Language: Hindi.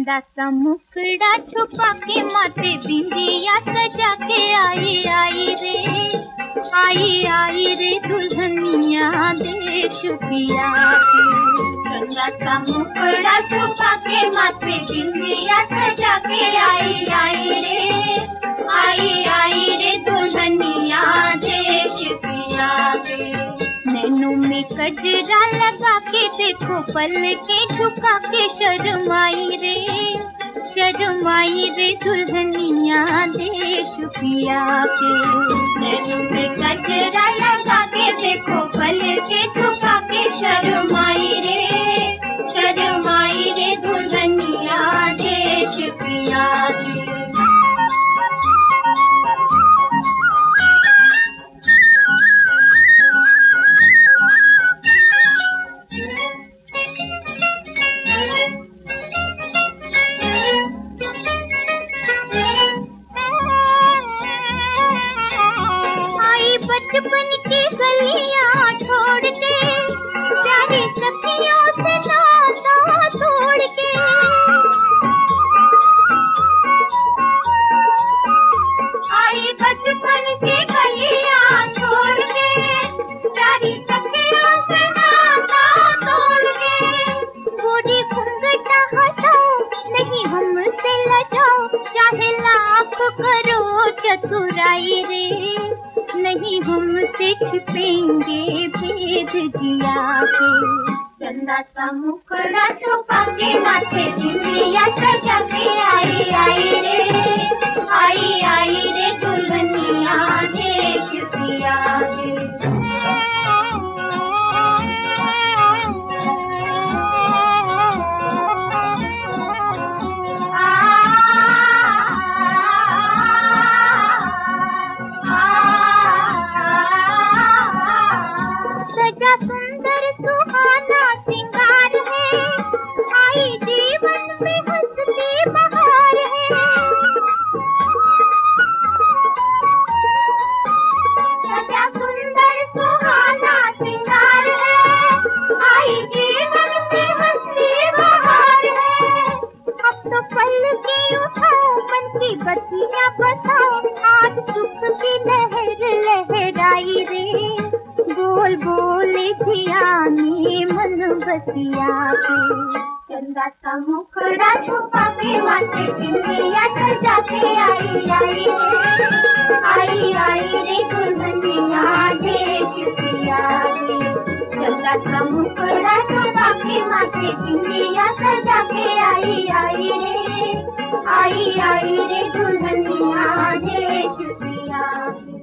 चंदा सा मुखड़ा छुपा के माथे बिंदिया सजा के आई आई रे दुल्हनिया देश पिया के। चंदा सा मुखड़ा छुपा के माथे बिंदिया सजा के आई रे दुल्हनिया देश पिया के। नैनों में कजरा लगा के देखो पल के झुका के शर्माई रे दुल्हनिया देश पिया के। नैनों में कजरा लगा के देखो पल के झुका के शर्माई रे दुल्हनिया देश पिया के। बचपन की गलियां छोड़ के सारी सखियों से नाता तोड़ के आई बचपन की गलियां छोड़ के सारी सखियों से नाता तोड़ के। गोरी घूंघटा हटाओ नहीं हमसे लजाओ चाहे लाख करो चतुराई रे नहीं हमसे छिपेंगे भेद जिया के। चंदा सा मुखड़ा छुपा के माथे बिंदिया सजा के आई रे दुल्हनिया देश पिया के। सजा सुंदर सुहाना सिंगार है आई जीवन में हंसती बहार है। सजा सुंदर सुहाना सिंगार है आई जीवन में हंसती बहार है। अब तो पल की उठाओ मन की बत्तियां बताओ आज सुख की लहर लहराई रे बोल बोले धियाने मन बसिया के। चंदा सा मुखड़ा छुपा के माथे बिंदिया सजा के आई रे दुल्हनिया देश पिया के। चंदा सा मुखड़ा छुपा के माथे बिंदिया सजा के आई रे दुल्हनिया देश पिया के।